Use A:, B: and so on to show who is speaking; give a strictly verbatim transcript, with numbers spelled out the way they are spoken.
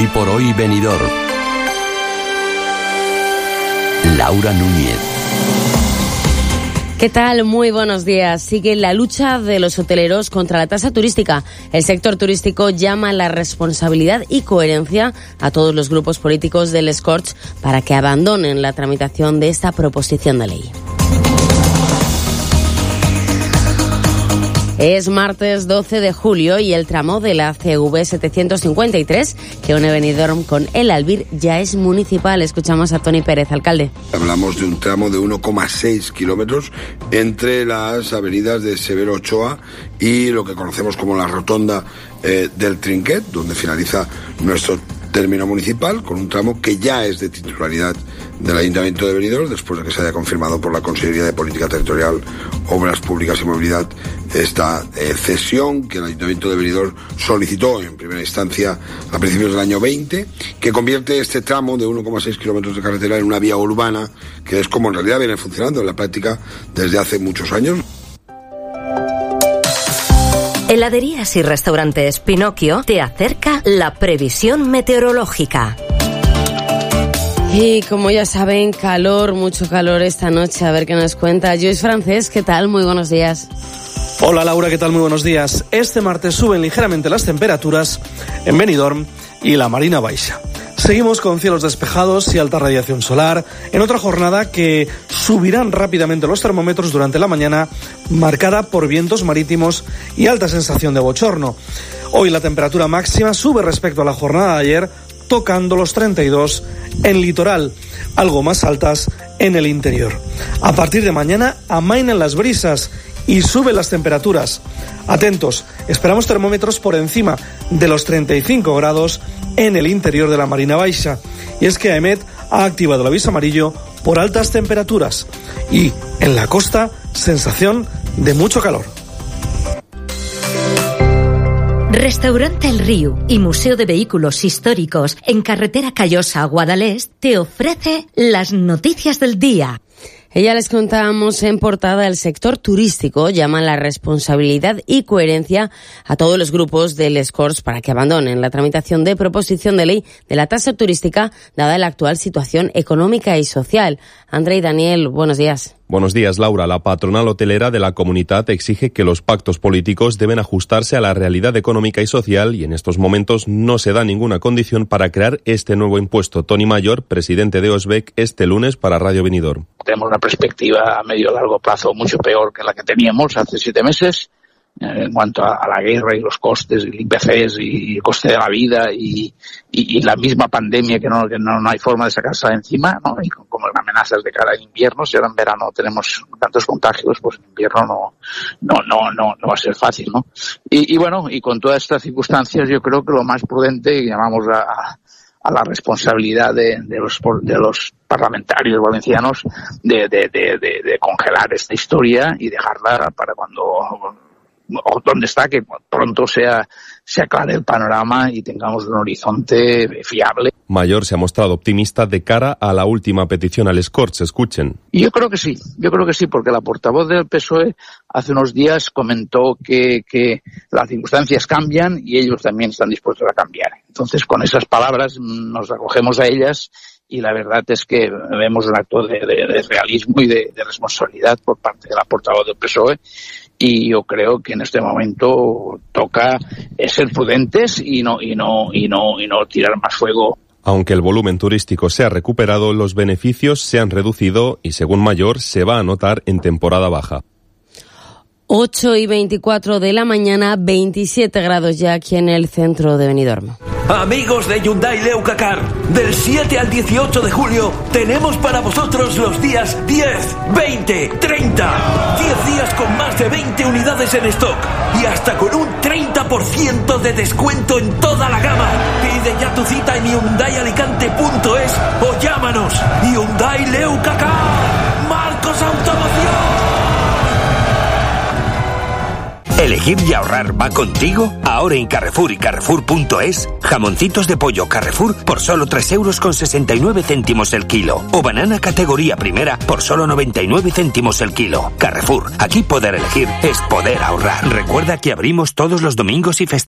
A: Hoy por hoy Benidorm. Laura Núñez.
B: ¿Qué tal? Muy buenos días. Sigue la lucha de los hoteleros contra la tasa turística. El sector turístico llama a la responsabilidad y coherencia a todos los grupos políticos del Escorts para que abandonen la tramitación de esta proposición de ley. Es martes doce de julio y el tramo de la C V setecientos cincuenta y tres que une Benidorm con El Albir ya es municipal. Escuchamos a Toni Pérez, alcalde.
C: Hablamos de un tramo de uno coma seis kilómetros entre las avenidas de Severo Ochoa y lo que conocemos como la rotonda eh, del Trinquet, donde finaliza nuestro término municipal, con un tramo que ya es de titularidad del Ayuntamiento de Benidorm, después de que se haya confirmado por la Consejería de Política Territorial, Obras Públicas y Movilidad esta eh, cesión que el Ayuntamiento de Benidorm solicitó en primera instancia a principios del año veinte, que convierte este tramo de uno coma seis kilómetros de carretera en una vía urbana, que es como en realidad viene funcionando en la práctica desde hace muchos años.
D: Heladerías y restaurantes Pinocchio te acerca la previsión meteorológica.
B: Y como ya saben, calor, mucho calor esta noche. A ver qué nos cuenta Lluís Francés. ¿Qué tal? Muy buenos días.
E: Hola Laura, ¿qué tal? Muy buenos días. Este martes suben ligeramente las temperaturas en Benidorm y la Marina Baixa. Seguimos con cielos despejados y alta radiación solar, en otra jornada que subirán rápidamente los termómetros durante la mañana, marcada por vientos marítimos y alta sensación de bochorno. Hoy la temperatura máxima sube respecto a la jornada de ayer, tocando los treinta y dos en litoral, algo más altas en el interior. A partir de mañana amainan las brisas y suben las temperaturas. Atentos, esperamos termómetros por encima de los treinta y cinco grados en el interior de la Marina Baixa. Y es que AEMET ha activado el aviso amarillo por altas temperaturas. Y en la costa, sensación de mucho calor.
D: Restaurante El Río y Museo de Vehículos Históricos en Carretera Callosa, Guadalest, te ofrece las noticias del día.
B: Ya les contábamos en portada, el sector turístico llama a la responsabilidad y coherencia a todos los grupos del Escorts para que abandonen la tramitación de proposición de ley de la tasa turística dada la actual situación económica y social. André y Daniel, buenos días.
F: Buenos días, Laura. La patronal hotelera de la comunidad exige que los pactos políticos deben ajustarse a la realidad económica y social y en estos momentos no se da ninguna condición para crear este nuevo impuesto. Toni Mayor, presidente de OSBEC, este lunes para Radio Benidorm.
G: Tenemos una perspectiva a medio y largo plazo mucho peor que la que teníamos hace siete meses. En cuanto a, a la guerra y los costes, y el I P C y el coste de la vida y, y, y la misma pandemia que no, que no, no hay forma de sacarse de encima, ¿no? Y con, como las amenazas de cara a invierno, si ahora en verano tenemos tantos contagios, pues en invierno no, no, no, no, no va a ser fácil, ¿no? Y, y bueno, y con todas estas circunstancias yo creo que lo más prudente, y llamamos a, a la responsabilidad de, de los de los parlamentarios valencianos de, de, de, de, de congelar esta historia y dejarla para cuando o donde está, que pronto sea, se aclare el panorama y tengamos un horizonte fiable.
F: Mayor se ha mostrado optimista de cara a la última petición al Escorts. Escuchen.
G: Yo creo que sí, yo creo que sí, porque la portavoz del P S O E hace unos días comentó que, que las circunstancias cambian y ellos también están dispuestos a cambiar. Entonces, con esas palabras nos acogemos a ellas y la verdad es que vemos un acto de, de, de realismo y de, de responsabilidad por parte de la portavoz del P S O E. Y yo creo que en este momento toca ser prudentes y no y no y no y no tirar más fuego.
F: Aunque el volumen turístico se ha recuperado, los beneficios se han reducido y, según Mayor, se va a notar en temporada baja.
B: ocho y veinticuatro de la mañana, veintisiete grados ya aquí en el centro de Benidorm.
H: Amigos de Hyundai Leucacar, del siete al dieciocho de julio tenemos para vosotros los días diez, veinte, treinta. diez días con más de veinte unidades en stock y hasta con un treinta por ciento de descuento en toda la gama. Pide ya tu cita en hyundai alicante punto es o llámanos. Hyundai Leucacar, Marcos Automoción.
I: ¿Elegir y ahorrar va contigo? Ahora en Carrefour y Carrefour punto es, jamoncitos de pollo Carrefour por solo tres euros con sesenta y nueve céntimos el kilo. O banana categoría primera por solo noventa y nueve céntimos el kilo. Carrefour, aquí poder elegir es poder ahorrar. Recuerda que abrimos todos los domingos y festivos.